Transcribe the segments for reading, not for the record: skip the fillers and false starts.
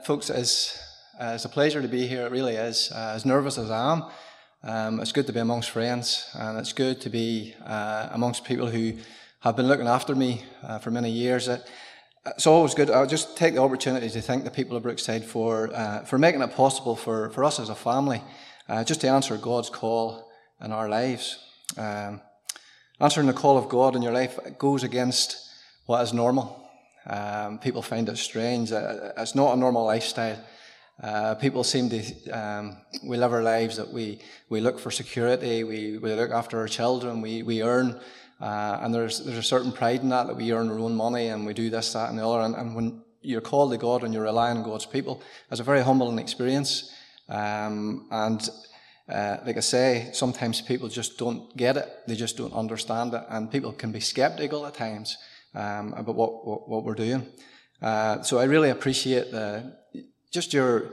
Folks, it's a pleasure to be here. It really is. As nervous as I am, it's good to be amongst friends, and it's good to be amongst people who have been looking after me for many years. It's always good. I'll just take the opportunity to thank the people of Brookside for making it possible for us as a family just to answer God's call in our lives. Answering the call of God in your life goes against what is normal. People find it strange. It's not a normal lifestyle. People seem to, we live our lives that we look for security, we look after our children, we earn, and there's a certain pride in that we earn our own money and we do this, that and the other. And when you're called to God and you're relying on God's people, it's a very humbling experience. Like I say, sometimes people just don't get it. They just don't understand it. And people can be skeptical at times about what we're doing. So I really appreciate just your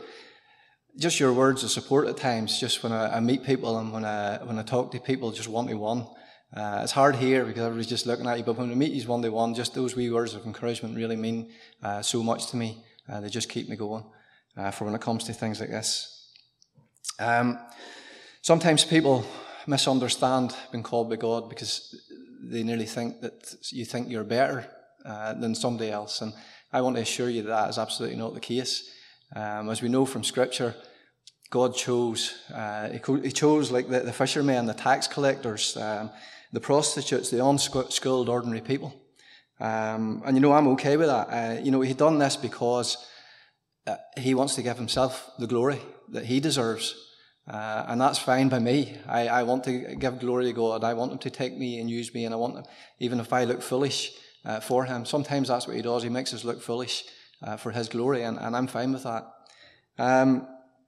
words of support at times. Just when I meet people and when I talk to people, just one-to-one. It's hard here because everybody's just looking at you. But when we meet you one-to-one, just those wee words of encouragement really mean so much to me. They just keep me going for when it comes to things like this. Sometimes people misunderstand being called by God because they nearly think that you think you're better than somebody else. And I want to assure you that is absolutely not the case. As we know from Scripture, God chose, He chose like the fishermen, the tax collectors, the prostitutes, the unskilled ordinary people. And I'm okay with that. He done this because He wants to give Himself the glory that He deserves. And that's fine by me. I want to give glory to God. I want Him to take me and use me, and I want Him, even if I look foolish for Him. Sometimes that's what He does. He makes us look foolish for His glory, and I'm fine with that. I'm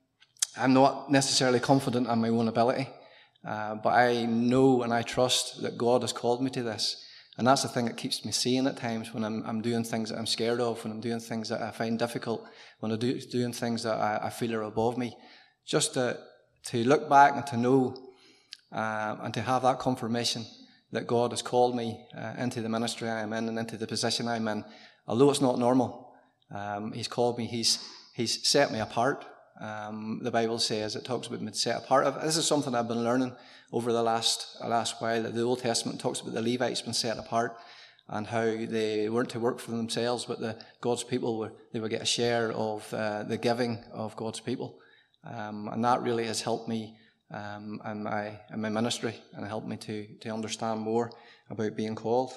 not necessarily confident in my own ability, but I know and I trust that God has called me to this. And that's the thing that keeps me sane at times when I'm doing things that I'm scared of, when I'm doing things that I find difficult, when I'm doing things that I feel are above me. Just to look back and to know and to have that confirmation that God has called me into the ministry I am in and into the position I'm in. Although it's not normal, He's called me, He's set me apart. The Bible says, it talks about me set apart. This is something I've been learning over the last while. The Old Testament talks about the Levites being set apart and how they weren't to work for themselves, but God's people they would get a share of the giving of God's people. And that really has helped me in my ministry and helped me to understand more about being called.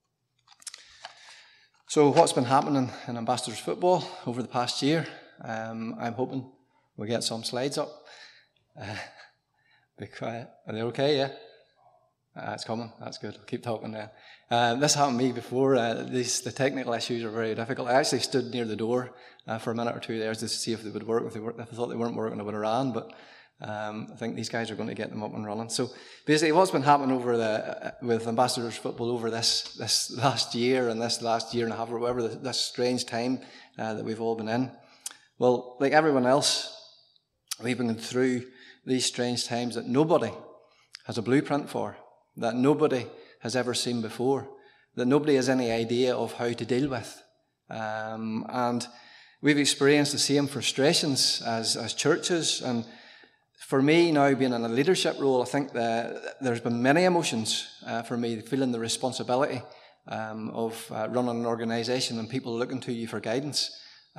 So what's been happening in Ambassadors football over the past year? I'm hoping we'll get some slides up. Be quiet. Are they okay? Yeah? It's coming. That's good. I'll keep talking then. This happened to me before. The technical issues are very difficult. I actually stood near the door for a minute or two there to see if they would work. If I thought they weren't working, I would have ran. But I think these guys are going to get them up and running. So basically, what's been happening with Ambassadors football over this last year and this last year and a half, or whatever, this strange time that we've all been in. Well, like everyone else, we've been through these strange times that nobody has a blueprint for, that nobody has ever seen before, that nobody has any idea of how to deal with. And we've experienced the same frustrations as churches. And for me, now being in a leadership role, I think that there's been many emotions for me, feeling the responsibility of running an organisation and people looking to you for guidance.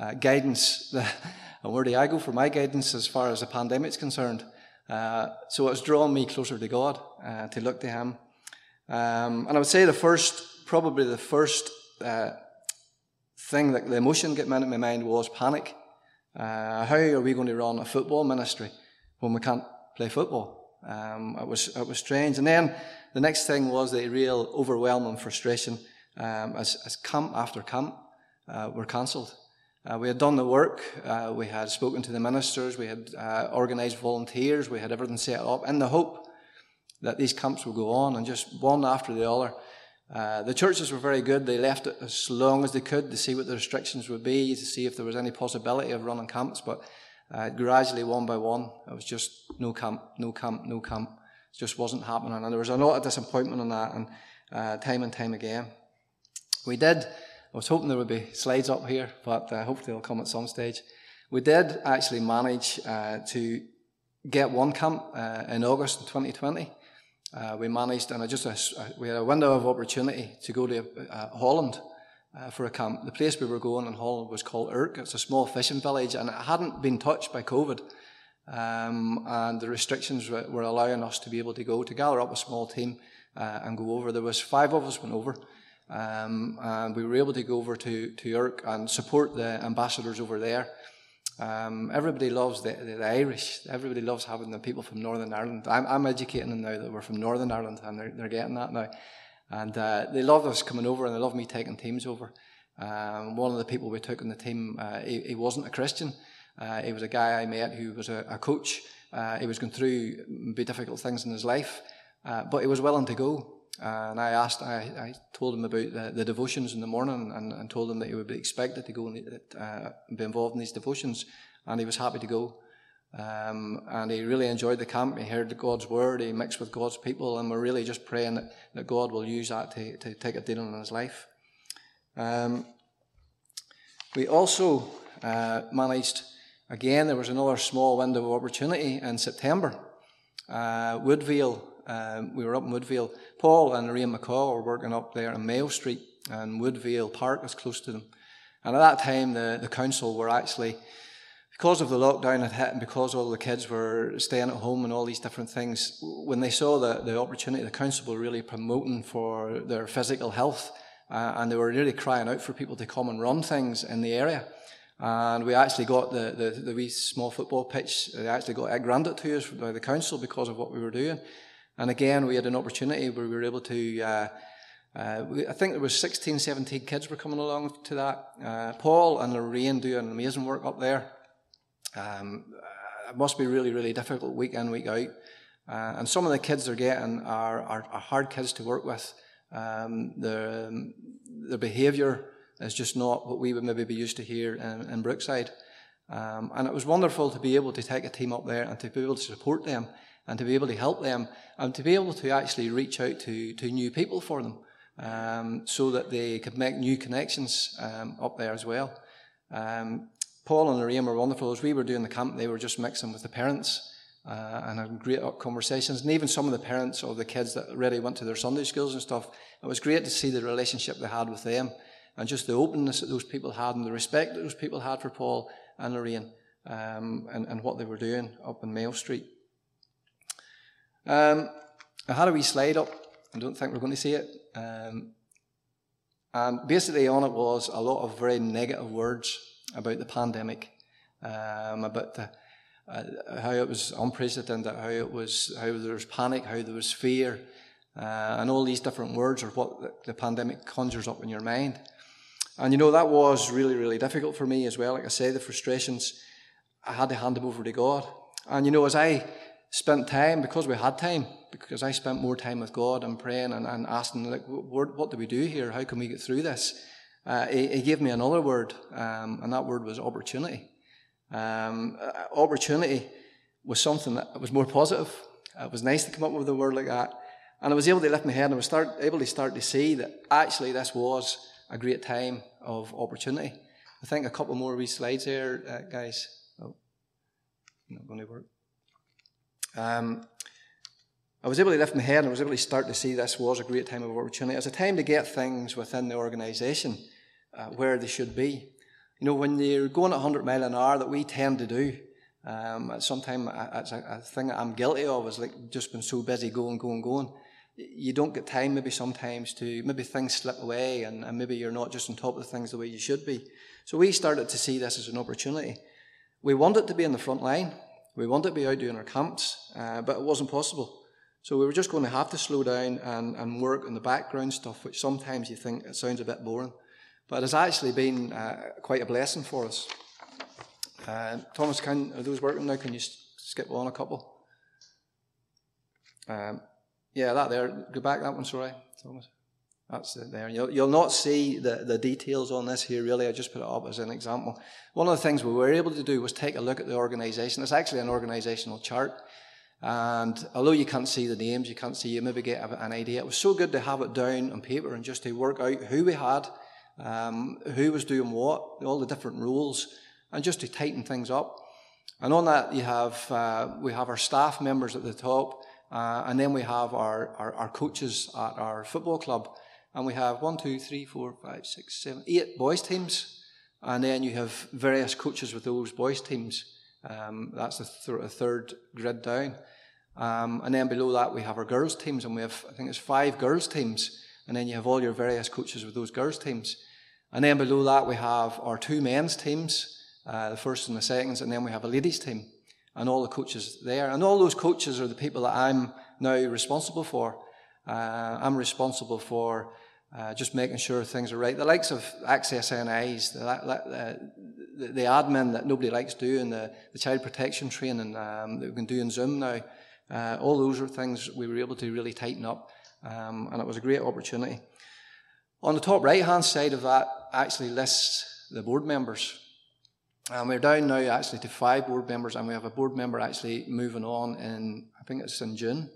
And where do I go for my guidance as far as the pandemic's concerned? So it's drawn me closer to God, to look to Him. And I would say the first thing that the emotion getting into my mind was panic. How are we going to run a football ministry when we can't play football? It was strange. And then the next thing was the real overwhelming frustration as camp after camp were cancelled. We had done the work, we had spoken to the ministers, we had organised volunteers, we had everything set up in the hope that these camps would go on, and just one after the other. The churches were very good. They left it as long as they could to see what the restrictions would be, to see if there was any possibility of running camps, but gradually, one by one, it was just no camp. It just wasn't happening, and there was a lot of disappointment in that, and time again. I was hoping there would be slides up here, but hopefully they'll come at some stage. We did actually manage to get one camp in August 2020. We managed, and we had a window of opportunity to go to Holland for a camp. The place we were going in Holland was called Urk. It's a small fishing village, and it hadn't been touched by COVID. And the restrictions were allowing us to be able to go, to gather up a small team and go over. There was 5 of us went over, and we were able to go over to Urk and support the ambassadors over there. Everybody loves the Irish. Everybody loves having the people from Northern Ireland. I'm educating them now that we're from Northern Ireland, and they're getting that now. And they love us coming over, and they love me taking teams over. One of the people we took in the team, he wasn't a Christian. He was a guy I met who was a coach. He was going through maybe difficult things in his life, but he was willing to go. And I told him about the devotions in the morning, and told him that he would be expected to go and be involved in these devotions, and he was happy to go. And he really enjoyed the camp. He heard God's word, he mixed with God's people, and we're really just praying that God will use that to take a dealing in his life. We also managed, again, there was another small window of opportunity in September. Woodvale. We were up in Woodvale. Paul and Lorraine McCaw were working up there in Mayo Street, and Woodvale Park is close to them. And at that time, the council were actually, because of the lockdown had hit and because all the kids were staying at home and all these different things, when they saw the opportunity, the council were really promoting for their physical health, and they were really crying out for people to come and run things in the area. And we actually got the wee small football pitch, they actually got it granted to us by the council because of what we were doing. And again, we had an opportunity where we were able to, I think there was 16, 17 kids were coming along to that. Paul and Lorraine do an amazing work up there. It must be really, really difficult week in, week out. And some of the kids they're getting are hard kids to work with. Their behaviour is just not what we would maybe be used to here in Brookside. And it was wonderful to be able to take a team up there and to be able to support them, and to be able to help them, and to be able to actually reach out to new people for them, so that they could make new connections up there as well. Paul and Lorraine were wonderful. As we were doing the camp, they were just mixing with the parents and had great conversations. And even some of the parents of the kids that already went to their Sunday schools and stuff, it was great to see the relationship they had with them, and just the openness that those people had, and the respect that those people had for Paul and Lorraine, and what they were doing up in Mayo Street. I had a wee slide up. I don't think we're going to see it. And basically on it was a lot of very negative words about the pandemic, about how it was unprecedented, how there was panic, how there was fear, and all these different words are what the pandemic conjures up in your mind. And that was really, really difficult for me as well. Like I say, the frustrations, I had to hand them over to God. And as I spent time, because we had time, because I spent more time with God and praying and asking, like, what do we do here? How can we get through this? He gave me another word, and that word was opportunity. Opportunity was something that was more positive. It was nice to come up with a word like that. And I was able to lift my head, and I was able to start to see that actually this was a great time of opportunity. I think a couple more wee slides here, guys. Oh, not going to work. I was able to lift my head, and I was able to start to see this was a great time of opportunity. It was a time to get things within the organisation where they should be. When you're going at 100 miles an hour, that we tend to do, sometimes it's a thing that I'm guilty of, is like just been so busy going. You don't get time maybe sometimes to, maybe things slip away, and maybe you're not just on top of the things the way you should be. So we started to see this as an opportunity. We wanted to be in the front line. We wanted to be out doing our camps, but it wasn't possible. So we were just going to have to slow down and work on the background stuff, which sometimes you think it sounds a bit boring. But it's actually been quite a blessing for us. Thomas, are those working now? Can you skip on a couple? Yeah, that there. Go back that one, sorry, Thomas. That's it there. You'll not see the details on this here, really. I just put it up as an example. One of the things we were able to do was take a look at the organisation. It's actually an organisational chart. And although you can't see the names, you maybe get an idea. It was so good to have it down on paper and just to work out who we had, who was doing what, all the different roles. and just to tighten things up. And on that we have our staff members at the top, and then we have our coaches at our football club. And we have 1, 2, 3, 4, 5, 6, 7, 8 boys teams. And then you have various coaches with those boys teams. That's the third grid down. And then below that we have our girls teams, and we have, I think it's 5 girls teams. And then you have all your various coaches with those girls teams. And then below that we have our 2 men's teams, the first and the seconds, and then we have a ladies team, and all the coaches there. And all those coaches are the people that I'm now responsible for. I'm responsible for just making sure things are right. The likes of Access NIs, the admin that nobody likes doing, the child protection training that we can do in Zoom now, all those are things we were able to really tighten up, and it was a great opportunity. On the top right-hand side of that actually lists the board members. We're down now actually to 5 board members, and we have a board member actually moving on in, I think it's in June.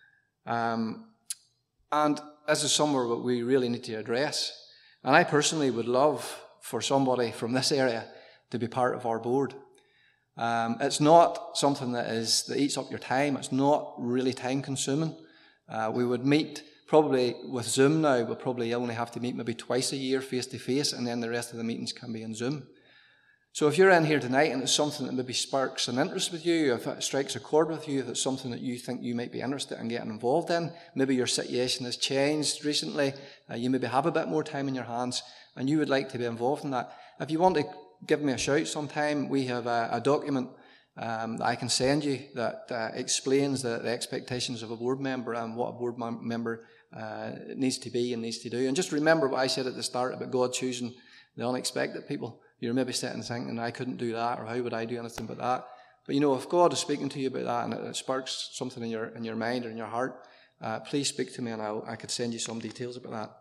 And this is somewhere that we really need to address. And I personally would love for somebody from this area to be part of our board. It's not something that eats up your time. It's not really time consuming. We would meet probably with Zoom now. We'll probably only have to meet maybe twice a year face to face, and then the rest of the meetings can be on Zoom. So if you're in here tonight and it's something that maybe sparks an interest with you, if it strikes a chord with you, if it's something that you think you might be interested in getting involved in, maybe your situation has changed recently, you maybe have a bit more time in your hands and you would like to be involved in that, if you want to give me a shout sometime, we have a document that I can send you that explains the expectations of a board member and what a board member needs to be and needs to do. And just remember what I said at the start about God choosing the unexpected people. You're maybe sitting thinking, I couldn't do that, or how would I do anything but that? But you know, if God is speaking to you about that and it sparks something in your mind or in your heart, please speak to me and I could send you some details about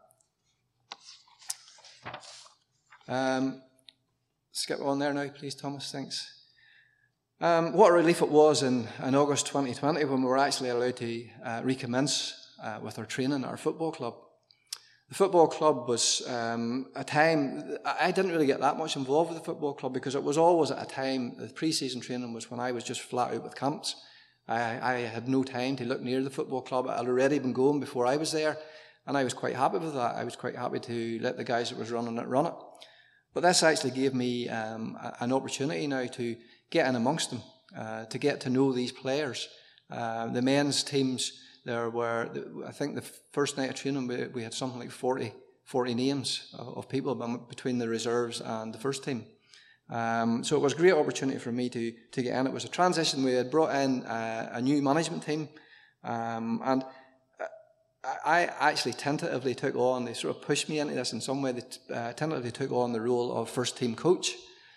that. Skip on there now, please, Thomas. Thanks. What a relief it was in August 2020 when we were actually allowed to recommence with our training at our football club. The football club was a time, I didn't really get that much involved with the football club because it was always at a time, the pre-season training was when I was just flat out with camps. I had no time to look near the football club. I'd already been going before I was there, and I was quite happy with that. I was quite happy to let the guys that was running it run it. But this actually gave me an opportunity now to get in amongst them, to get to know these players. The men's teams, there were, I think the first night of training, we had something like 40 names of people between the reserves and the first team. So it was a great opportunity for me to get in. It was a transition. We had brought in a new management team, and I actually tentatively took on, they sort of pushed me into this in some way, they tentatively took on the role of first team coach.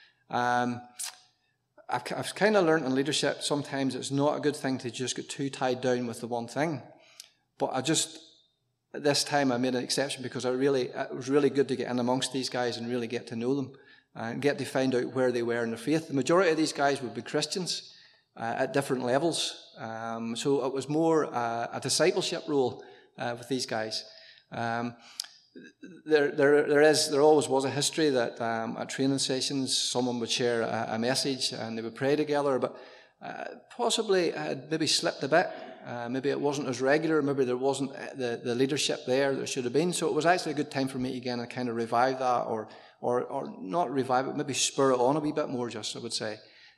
I've kind of learned in leadership, sometimes it's not a good thing to just get too tied down with the one thing. But at this time I made an exception because it was really good to get in amongst these guys and really get to know them and get to find out where they were in their faith. The majority of these guys would be Christians at different levels. So it was more a discipleship role with these guys. There always was a history that at training sessions someone would share a message and they would pray together, but possibly it had maybe slipped a bit. Maybe it wasn't as regular. Maybe there wasn't the leadership there should have been. So it was actually a good time for me again to kind of revive that, or not revive it, maybe spur it on a wee bit more. Just I would say.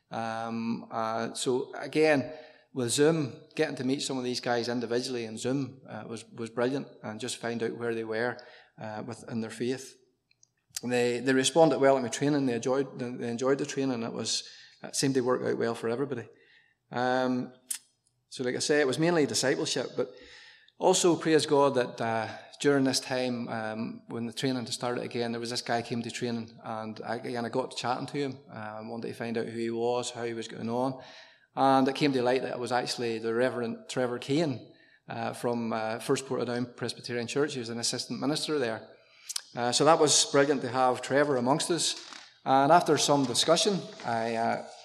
So again, with Zoom, getting to meet some of these guys individually in Zoom was brilliant, and just find out where they were in their faith. And they responded well to my training. They enjoyed the training. It seemed to work out well for everybody. So like I say, it was mainly discipleship, but also praise God that during this time when the training started again, there was this guy came to training, and I got chatting to him. Wanted to find out who he was, how he was going on. And it came to light that it was actually the Reverend Trevor Kane from First Portadown Presbyterian Church. He was an assistant minister there. So that was brilliant to have Trevor amongst us. And after some discussion,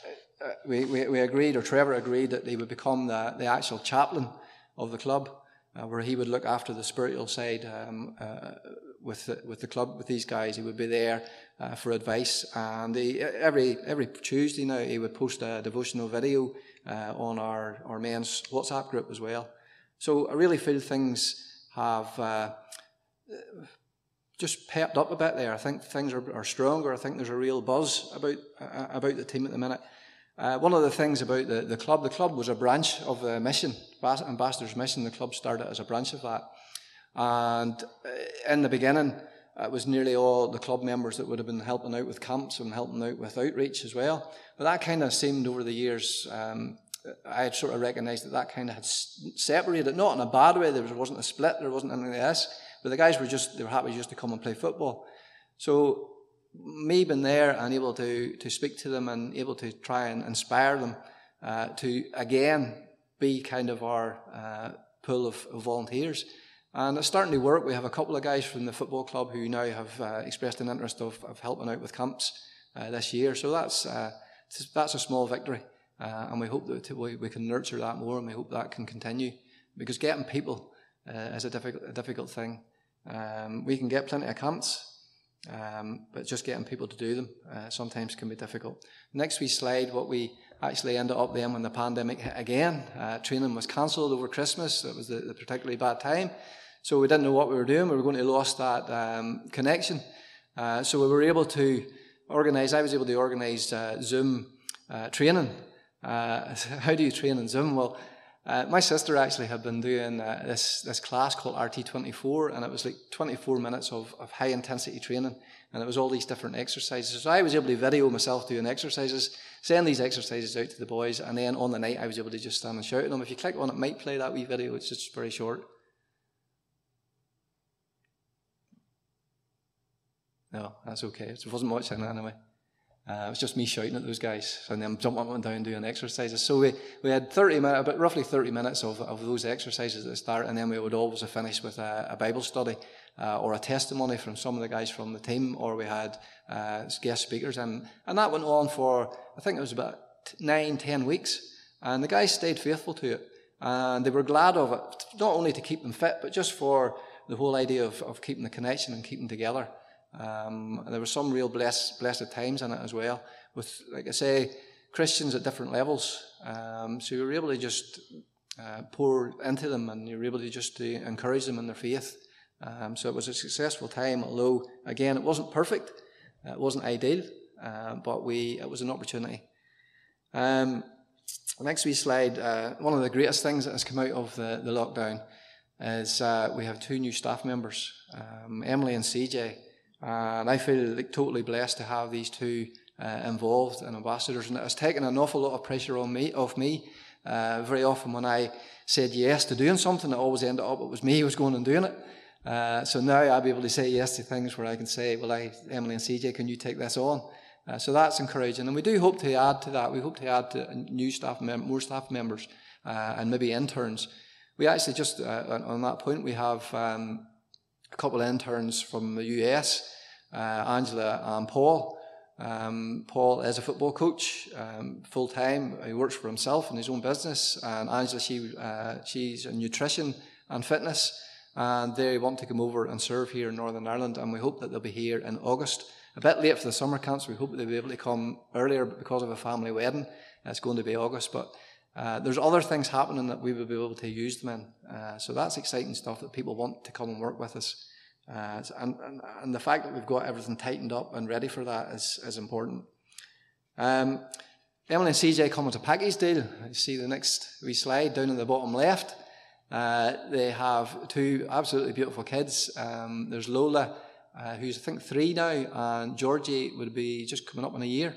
we agreed, or Trevor agreed, that he would become the actual chaplain of the club. where he would look after the spiritual side with the club, with these guys. He would be there for advice, and every Tuesday now he would post a devotional video on our men's WhatsApp group as well. So I really feel things have just pepped up a bit there. I think things are stronger. I think there's a real buzz about the team at the minute. One of the things about the club was a branch of the mission, Ambassadors Mission. The club started as a branch of that. And in the beginning, it was nearly all the club members that would have been helping out with camps and helping out with outreach as well. But that kind of seemed over the years, I had sort of recognised that kind of had separated, not in a bad way. There wasn't a split, there wasn't anything like this. But the guys they were happy just to come and play football. So me being there and able to speak to them and able to try and inspire them to again be kind of our pool of volunteers. And it's starting to work. We have a couple of guys from the football club who now have expressed an interest of helping out with camps this year. So that's a small victory. And we hope that we can nurture that more, and we hope that can continue. Because getting people is a difficult thing. We can get plenty of camps, but just getting people to do them sometimes can be difficult. Next wee slide, what we actually ended up then when the pandemic hit again. Training was cancelled over Christmas. It was the particularly bad time. So we didn't know what we were doing. We were going to lose that connection. So we were able to organise, I was able to organise Zoom training. How do you train in Zoom? Well, my sister actually had been doing this class called RT24, and it was like 24 minutes of high intensity training, and it was all these different exercises. So I was able to video myself doing exercises, send these exercises out to the boys, and then on the night I was able to just stand and shout at them. If you click on it, might play that wee video. It's just very short. No, that's okay. It wasn't much in it anyway. It was just me shouting at those guys and then jumping up and down doing exercises. So we had 30 minutes, about roughly 30 minutes of those exercises at the start, and then we would always finish with a Bible study or a testimony from some of the guys from the team, or we had guest speakers. And that went on for, I think it was about 9-10 weeks. And the guys stayed faithful to it. And they were glad of it, not only to keep them fit, but just for the whole idea of keeping the connection and keeping together. There were some real blessed times in it as well, with, like I say, Christians at different levels. So you were able to just pour into them, and you were able to just to encourage them in their faith. So it was a successful time, although, again, it wasn't perfect. It wasn't ideal, but it was an opportunity. Next wee slide. One of the greatest things that has come out of the lockdown is we have 2 new staff members, Emily and CJ. And I feel like totally blessed to have these 2 involved in Ambassadors, and it has taken an awful lot of pressure off me. Very often when I said yes to doing something, it always ended up it was me who was going and doing it. So now I'll be able to say yes to things where I can say, well, Emily and CJ, can you take this on? So that's encouraging, and we do hope to add to that. We hope to add to new more staff members, and maybe interns. We actually just on that point we have a couple of interns from the US, Angela and Paul. Paul is a football coach, full-time. He works for himself in his own business. And Angela, she's in nutrition and fitness. And they want to come over and serve here in Northern Ireland. And we hope that they'll be here in August. A bit late for the summer camps. We hope they'll be able to come earlier because of a family wedding. It's going to be August. But there's other things happening that we will be able to use them in. So that's exciting stuff that people want to come and work with us. And the fact that we've got everything tightened up and ready for that is important. Emily and CJ come with a package deal. You see the next wee slide down in the bottom left. They have 2 absolutely beautiful kids. There's Lola, who's I think 3 now, and Georgie would be just coming up in a year.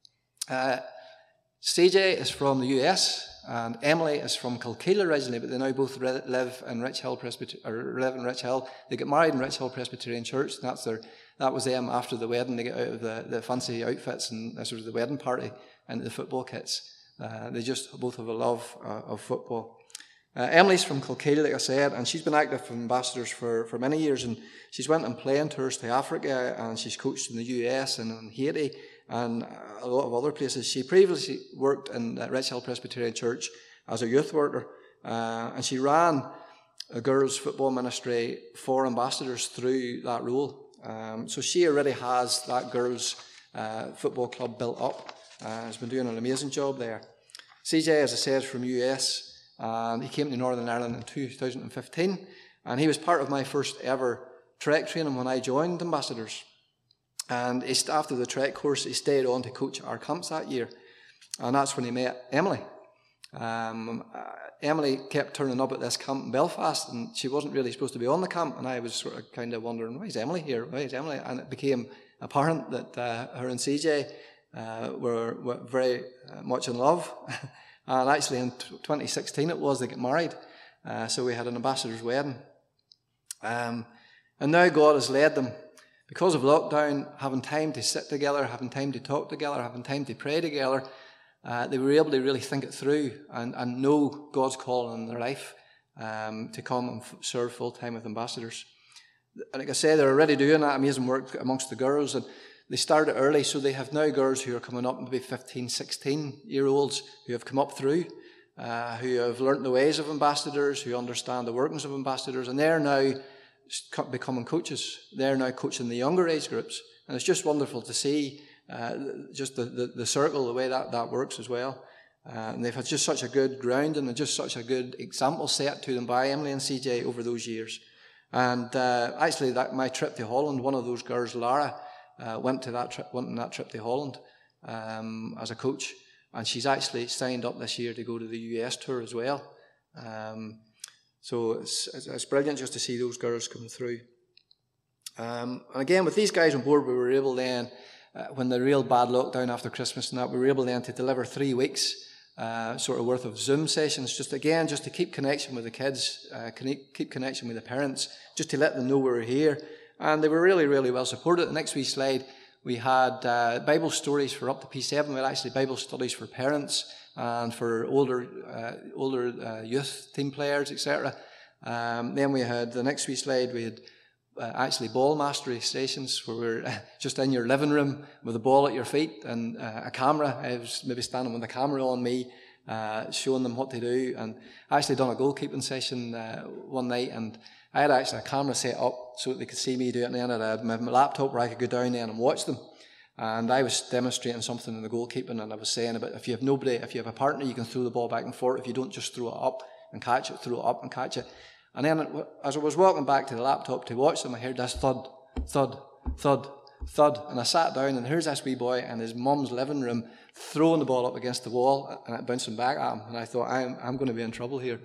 CJ is from the US, and Emily is from Kilkeel originally, but they now both live in Rich Hill They get married in Rich Hill Presbyterian Church, and that was them after the wedding. They get out of the fancy outfits and this was the wedding party into the football kits. They just both have a love of football. Emily's from Kilkeel, like I said, and she's been active for Ambassadors for many years, and she's went on playing tours to Africa, and she's coached in the US and in Haiti and a lot of other places. She previously worked in Rich Hill Presbyterian Church as a youth worker, and she ran a girls' football ministry for ambassadors through that role. So she already has that girls' football club built up. Has been doing an amazing job there. CJ, as I said, is from US, and he came to Northern Ireland in 2015, and he was part of my first ever Trek training when I joined Ambassadors. And after the Trek course, he stayed on to coach our camps that year, and that's when he met Emily. Emily kept turning up at this camp in Belfast, and she wasn't really supposed to be on the camp, and I was sort of kind of wondering, why is Emily here? Why is Emily? And it became apparent that her and CJ were very much in love. And actually in 2016 it was, they got married. So we had an ambassador's wedding. And now God has led them, because of lockdown, having time to sit together, having time to talk together, having time to pray together. They were able to really think it through and know God's call in their life to come and serve full-time with ambassadors. And like I say, they're already doing that amazing work amongst the girls, and they started early, so they have now girls who are coming up, maybe 15, 16-year-olds who have come up through, who have learnt the ways of ambassadors, who understand the workings of ambassadors, and they're now becoming coaches. They're now coaching the younger age groups, and it's just wonderful to see just the circle, the way that works as well. And they've had just such a good grounding and just such a good example set to them by Emily and CJ over those years. And actually, my trip to Holland, one of those girls, Lara, went on that trip to Holland as a coach, and she's actually signed up this year to go to the US tour as well. So it's brilliant just to see those girls coming through. And again, with these guys on board, we were able then, when the real bad lockdown after Christmas and that, we were able then to deliver 3 weeks sort of worth of Zoom sessions, just to keep connection with the kids, keep connection with the parents, just to let them know we were here. And they were really, really well supported. The next wee slide, we had Bible stories for up to P7. We had actually Bible studies for parents and for older youth team players, etc. Then we had, the next wee slide, we had actually ball mastery stations where we're just in your living room with a ball at your feet and a camera. I was maybe standing with the camera on me, showing them what to do. And I actually done a goalkeeping session one night, and I had actually a camera set up so that they could see me do it, and then I had my laptop where I could go down there and watch them. And I was demonstrating something in the goalkeeping, and I was saying about if you have a partner, you can throw the ball back and forth. If you don't, just throw it up and catch it, throw it up and catch it. And then as I was walking back to the laptop to watch them, I heard this thud, thud, thud, thud. And I sat down, and here's this wee boy in his mum's living room throwing the ball up against the wall and it bouncing back at him. And I thought, I'm going to be in trouble here.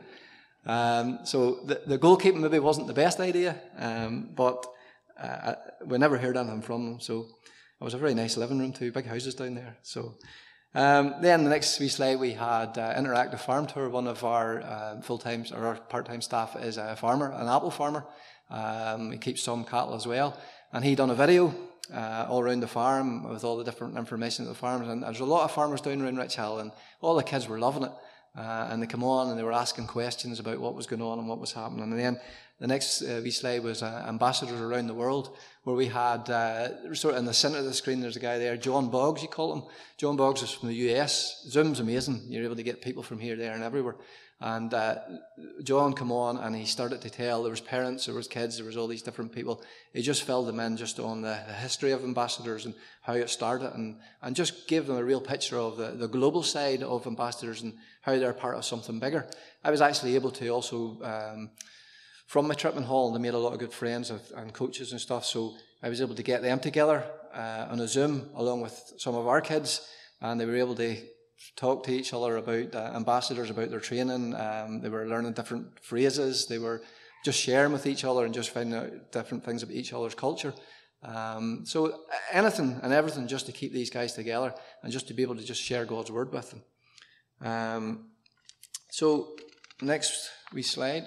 So the goalkeeping maybe wasn't the best idea, but we never heard anything from them. So it was a very nice living room too, big houses down there. So then the next wee slide, we had interactive farm tour. One of our full-time or our part-time staff is a farmer, an apple farmer. He keeps some cattle as well, and he done a video all around the farm with all the different information of the farms. And there's a lot of farmers down around Rich Hill, and all the kids were loving it. And they come on and they were asking questions about what was going on and what was happening. And then the next wee slide was ambassadors around the world, where we had sort of in the centre of the screen, there's a guy there, John Boggs, you call him. John Boggs is from the US. Zoom's amazing. You're able to get people from here, there and everywhere. And John come on and he started to tell, there was parents, there was kids, there was all these different people. He just filled them in just on the history of ambassadors and how it started, and just gave them a real picture of the global side of ambassadors and how they're part of something bigger. I was actually able to also, from my trip in Holland, I made a lot of good friends and coaches and stuff, so I was able to get them together on a Zoom along with some of our kids, and they were able to talk to each other about ambassadors, about their training. They were learning different phrases. They were just sharing with each other and just finding out different things about each other's culture. So anything and everything just to keep these guys together and just to be able to just share God's word with them. So next wee slide.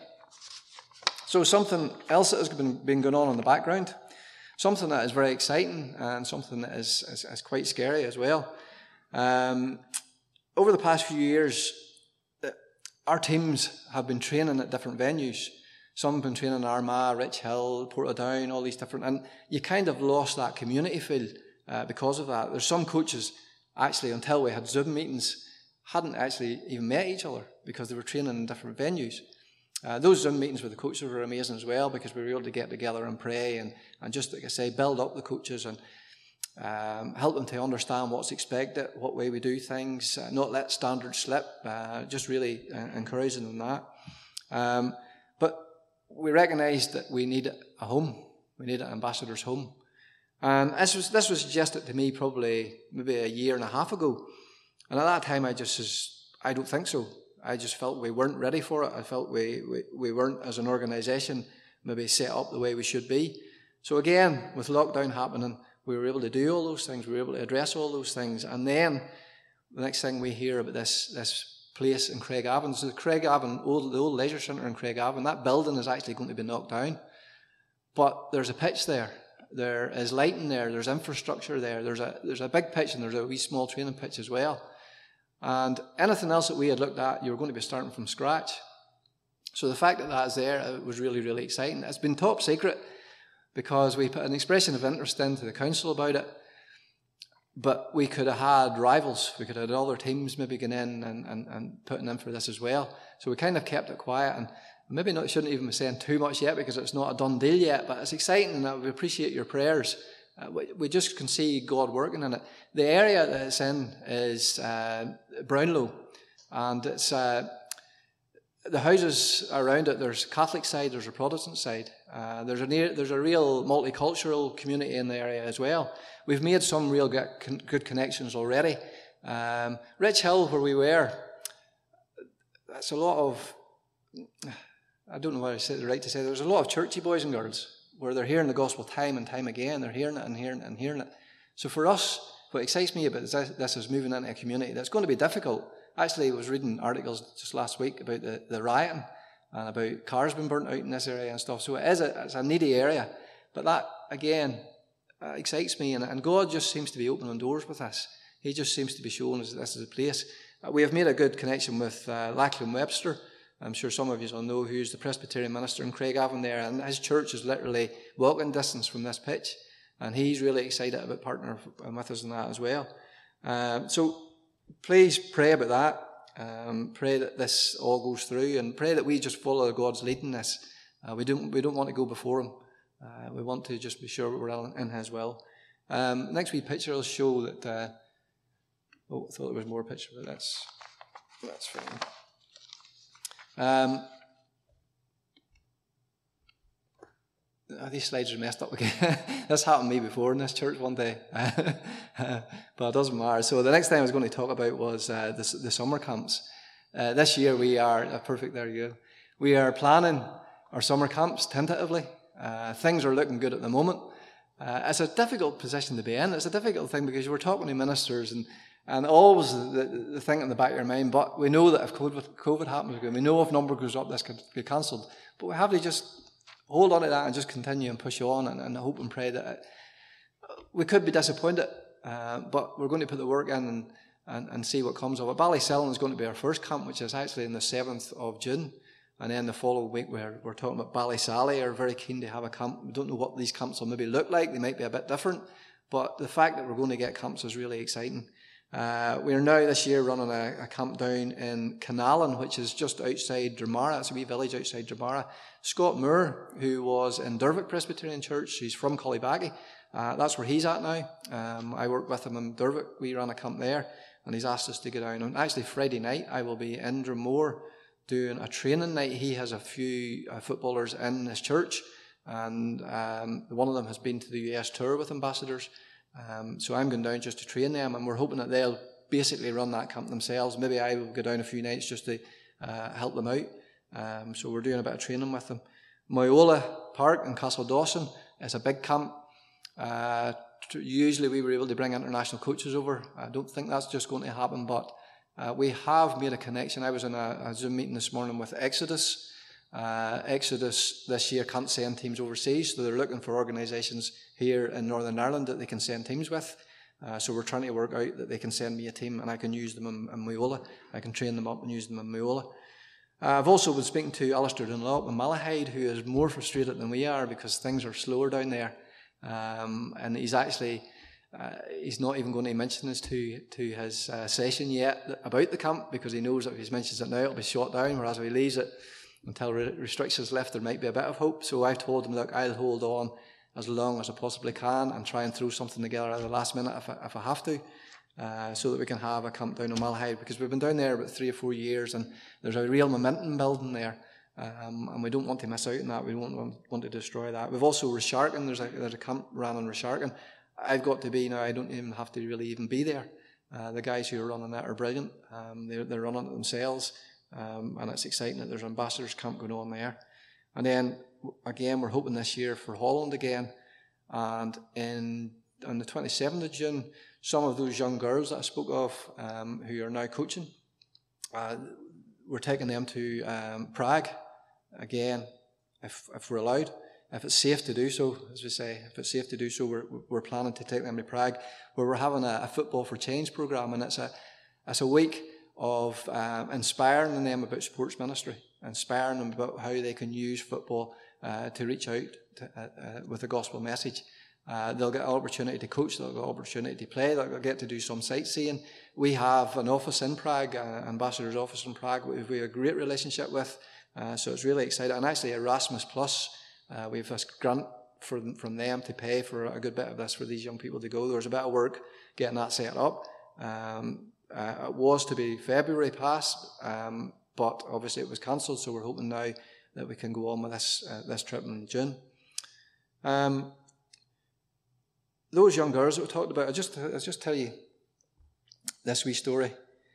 So something else that has been going on in the background, something that is very exciting and something that is quite scary as well. Over the past few years, our teams have been training at different venues. Some have been training in Armagh, Rich Hill, Portadown, all these different, and you kind of lost that community feel because of that. There's some coaches, actually, until we had Zoom meetings, hadn't actually even met each other because they were training in different venues. Those Zoom meetings with the coaches were amazing as well, because we were able to get together and pray and just, like I say, build up the coaches and help them to understand what's expected, what way we do things, not let standards slip, just really encouraging them that. But we recognised that we need a home. We need an ambassador's home. And this was suggested to me probably maybe a year and a half ago. And at that time I don't think so. I just felt we weren't ready for it. I felt we weren't, as an organisation, maybe set up the way we should be. So again, with lockdown happening, we were able to do all those things. We were able to address all those things. And then the next thing we hear about this place in Craigavon. So the Craigavon, the old leisure centre in Craigavon, that building is actually going to be knocked down. But there's a pitch there. There is lighting there. There's infrastructure there. There's a big pitch, and there's a wee small training pitch as well. And anything else that we had looked at, you were going to be starting from scratch. So the fact that that's there, it was really, really exciting. It's been top secret because we put an expression of interest into the council about it. But we could have had rivals. We could have had other teams maybe going in and putting in for this as well. So we kind of kept it quiet, and maybe shouldn't even be saying too much yet because it's not a done deal yet, but it's exciting, and we appreciate your prayers. We just can see God working in it. The area that it's in is Brownlow, and it's the houses around it. There's a Catholic side, there's a Protestant side. There's a real multicultural community in the area as well. We've made some real good connections already. Rich Hill, where we were, that's a lot of, I don't know what I said right to say. There's a lot of churchy boys and girls where they're hearing the gospel time and time again. They're hearing it and hearing it and hearing it. So for us, what excites me about this is moving into a community that's going to be difficult. Actually, I was reading articles just last week about the rioting and about cars being burnt out in this area and stuff. So it's a needy area. But that, again, excites me. And God just seems to be opening doors with us. He just seems to be showing us this is a place. We have made a good connection with Lachlan Webster. I'm sure some of you will know who's the Presbyterian minister in Craigavon there, and his church is literally walking distance from this pitch, and he's really excited about partnering with us in that as well. So please pray about that. Pray that this all goes through, and pray that we just follow God's leading this. We don't want to go before Him. We want to just be sure we're in His will. Next wee picture will show that. I thought there was more picture, but that's fine. These slides are messed up again. This happened to me before in this church one day, but it doesn't matter. So the next thing I was going to talk about was the summer camps. This year we are perfect. There you go. We are planning our summer camps tentatively. Things are looking good at the moment. It's a difficult position to be in. It's a difficult thing because we're talking to ministers and always the thing in the back of your mind, but we know that if COVID happens again, we know if number goes up, this could be cancelled. But we have to just hold on to that and just continue and push on and hope and pray that we could be disappointed, but we're going to put the work in and see what comes of it. Ballyselling is going to be our first camp, which is actually on the 7th of June. And then the following week, we're talking about Ballysally, are very keen to have a camp. We don't know what these camps will maybe look like. They might be a bit different. But the fact that we're going to get camps is really exciting. We are now this year running a camp down in Canallan, which is just outside Dromara. It's a wee village outside Dromara. Scott Moore, who was in Dervick Presbyterian Church, he's from Collibaggy. That's where he's at now. I worked with him in Dervick. We ran a camp there, and he's asked us to go down. And actually, Friday night, I will be in Dromore doing a training night. He has a few footballers in his church, and one of them has been to the US tour with ambassadors. So I'm going down just to train them, and we're hoping that they'll basically run that camp themselves. Maybe I will go down a few nights just to help them out. So we're doing a bit of training with them. Moyola Park in Castle Dawson is a big camp. Usually we were able to bring international coaches over. I don't think that's just going to happen, but we have made a connection. I was in a Zoom meeting this morning with Exodus. Exodus this year can't send teams overseas, so they're looking for organisations here in Northern Ireland that they can send teams with. So we're trying to work out that they can send me a team and I can use them in Moyola. I can train them up and use them in Moyola. I've also been speaking to Alistair Dunlop in Malahide, who is more frustrated than we are because things are slower down there. And he's actually, he's not even going to mention this to his session yet about the camp, because he knows that if he mentions it now, it'll be shot down, whereas if he leaves it, until restrictions lift, there might be a bit of hope. So I've told them, look, I'll hold on as long as I possibly can and try and throw something together at the last minute if I have to, so that we can have a camp down in Malahide, because we've been down there about 3 or 4 years and there's a real momentum building there, and we don't want to miss out on that. We don't want to destroy that. We've also Resharkin. There's a camp ran in Resharkin. I've got to be now. I don't even have to really even be there. The guys who are running that are brilliant. They're running it themselves, and it's exciting that there's an ambassadors camp going on there. And then again, we're hoping this year for Holland again. And on the 27th of June, some of those young girls that I spoke of, who are now coaching, we're taking them to Prague again, if we're allowed. If it's safe to do so, as we say, if it's safe to do so, we're planning to take them to Prague, where we're having a Football for Change program, and it's a week of inspiring them about sports ministry, inspiring them about how they can use football to reach out with the gospel message. They'll get an opportunity to coach, they'll get an opportunity to play, they'll get to do some sightseeing. We have an office in Prague, Ambassador's office in Prague, we have a great relationship with, so it's really exciting. And actually Erasmus Plus, we have this grant from them to pay for a good bit of this for these young people to go. There was a bit of work getting that set up. It was to be February past, but obviously it was cancelled, so we're hoping now that we can go on with this trip in June. Those young girls that we talked about, I'll just tell you this wee story.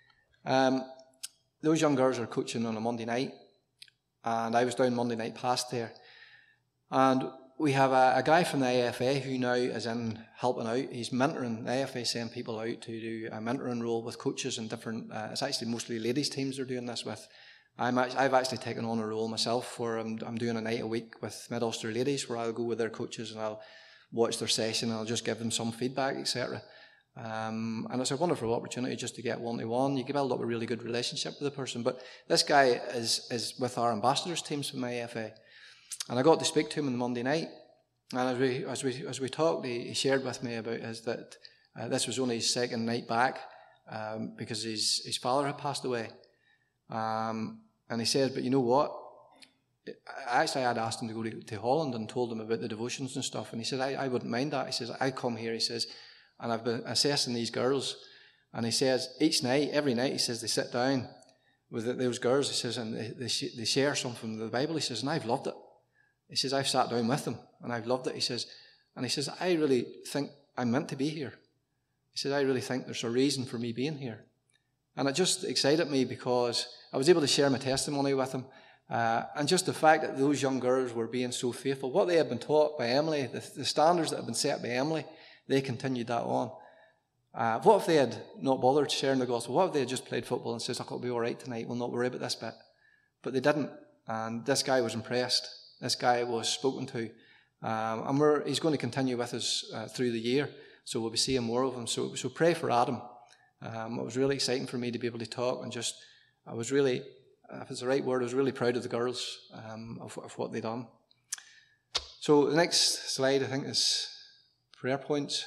Those young girls are coaching on a Monday night, and I was down Monday night past there. And we have a guy from the AFA who now is in helping out. He's mentoring. The AFA send people out to do a mentoring role with coaches and different, it's actually mostly ladies teams they're doing this with. I've actually taken on a role myself where I'm doing a night a week with Mid-Ulster ladies where I'll go with their coaches and I'll watch their session and I'll just give them some feedback, etc. And it's a wonderful opportunity just to get one-to-one. You can build up a really good relationship with the person. But this guy is with our ambassadors teams from AFA. And I got to speak to him on Monday night, and as we talked, he shared with me about that this was only his second night back because his father had passed away, and he said, but you know what? Actually, I had asked him to go to Holland and told him about the devotions and stuff, and he said I wouldn't mind that. He says I come here, he says, and I've been assessing these girls, and he says every night, he says they sit down with those girls, he says, and they share something from the Bible. He says, and I've loved it. He says, I've sat down with them and I've loved it. He says, I really think I'm meant to be here. He said, I really think there's a reason for me being here. And it just excited me because I was able to share my testimony with him. And just the fact that those young girls were being so faithful, what they had been taught by Emily, the standards that had been set by Emily, they continued that on. What if they had not bothered sharing the gospel? What if they had just played football and said, it'll be all right tonight, we'll not worry about this bit? But they didn't. And this guy was impressed. This guy was spoken to, and he's going to continue with us through the year, so we'll be seeing more of him. So pray for Adam. It was really exciting for me to be able to talk, and I was really, if it's the right word, I was really proud of the girls of what they'd done. So the next slide, I think, is prayer points.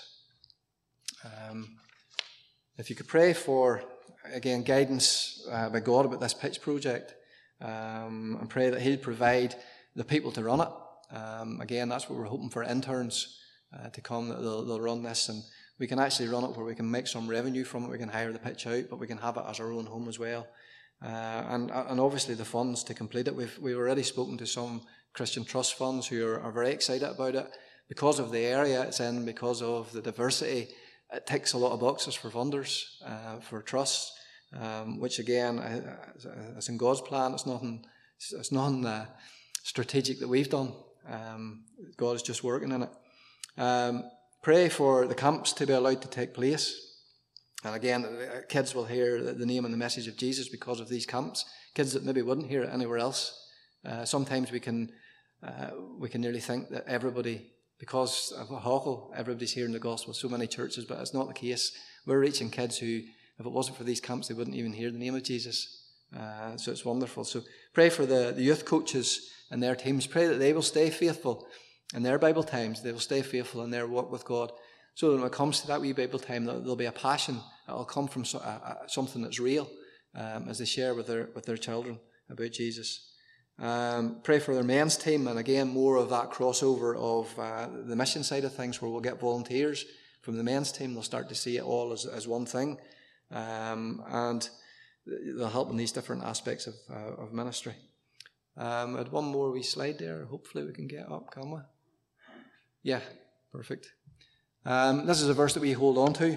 If you could pray for, again, guidance by God about this pitch project, and pray that He'll provide the people to run it. Again, that's what we're hoping for, interns to come, that they'll run this, and we can actually run it where we can make some revenue from it. We can hire the pitch out, but we can have it as our own home as well. And obviously the funds to complete it. We've already spoken to some Christian Trust funds who are very excited about it. Because of the area it's in, because of the diversity, it ticks a lot of boxes for funders, for trusts, which again, it's in God's plan. It's nothing strategic that we've done. God is just working in it. Pray for the camps to be allowed to take place. And again, kids will hear the name and the message of Jesus because of these camps. Kids that maybe wouldn't hear it anywhere else. Sometimes we can nearly think that everybody, because of Hawkle, everybody's hearing the gospel, so many churches, but it's not the case. We're reaching kids who, if it wasn't for these camps, they wouldn't even hear the name of Jesus. So it's wonderful. So pray for the youth coaches and their teams. Pray that they will stay faithful in their Bible times. They will stay faithful in their walk with God. So that when it comes to that wee Bible time, there'll be a passion that will come from something that's real as they share with their children about Jesus. Pray for their men's team, and again, more of that crossover of the mission side of things, where we'll get volunteers from the men's team. They'll start to see it all as one thing, and they'll help in these different aspects of ministry. I had one more wee slide there. Hopefully we can get up, can we? Yeah, perfect. This is a verse that we hold on to.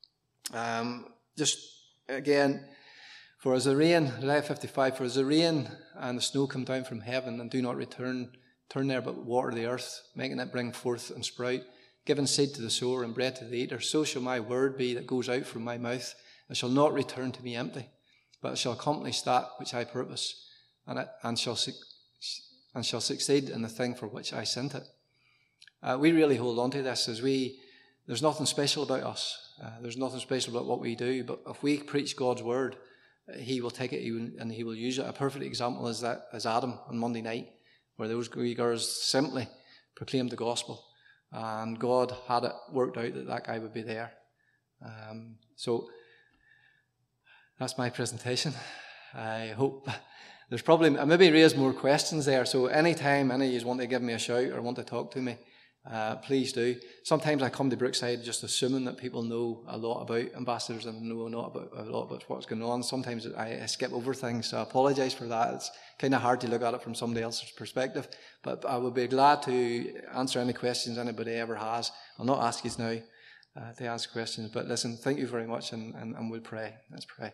Just again, for as the rain, Isaiah 55, for as the rain and the snow come down from heaven and do not return there, but water the earth, making it bring forth and sprout, giving seed to the sower and bread to the eater, so shall my word be that goes out from my mouth. It shall not return to me empty, but it shall accomplish that which I purpose, and shall succeed in the thing for which I sent it. We really hold on to this as there's nothing special about us. There's nothing special about what we do, but if we preach God's word, he will take it and he will use it. A perfect example is Adam on Monday night, where those wee girls simply proclaimed the gospel, and God had it worked out that guy would be there. So that's my presentation. I hope there's probably maybe raised more questions there. So anytime any of you want to give me a shout or want to talk to me, please do. Sometimes I come to Brookside just assuming that people know a lot about ambassadors and know a lot about what's going on. Sometimes I skip over things, so I apologise for that. It's kind of hard to look at it from somebody else's perspective. But I would be glad to answer any questions anybody ever has. I'll not ask you now to ask questions. But listen, thank you very much, and we'll pray. Let's pray.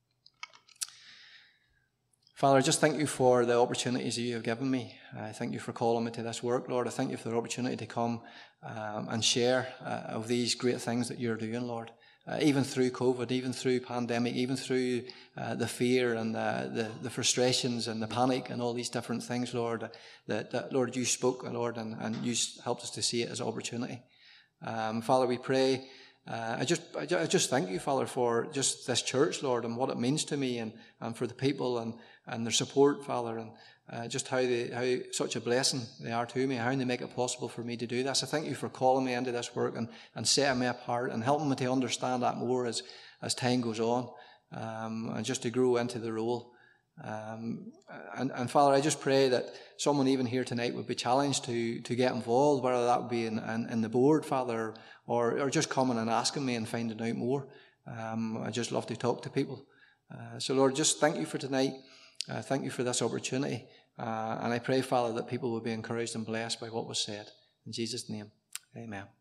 Father, I just thank you for the opportunities that you have given me. I thank you for calling me to this work, Lord. I thank you for the opportunity to come and share of these great things that you're doing, Lord. Even through COVID, even through pandemic, even through the fear and the frustrations and the panic and all these different things, Lord, that Lord, you spoke, Lord, and you helped us to see it as opportunity. Father, we pray. I just thank you, Father, for just this church, Lord, and what it means to me, and for the people and their support, Father, and just how such a blessing they are to me, how they make it possible for me to do this. I thank you for calling me into this work and setting me apart and helping me to understand that more as time goes on, and just to grow into the role. And Father, I just pray that someone even here tonight would be challenged to get involved, whether that would be in the board, Father, or just coming and asking me and finding out more. I just love to talk to people. So Lord, just thank you for tonight. Thank you for this opportunity. And I pray, Father, that people will be encouraged and blessed by what was said. In Jesus' name, amen.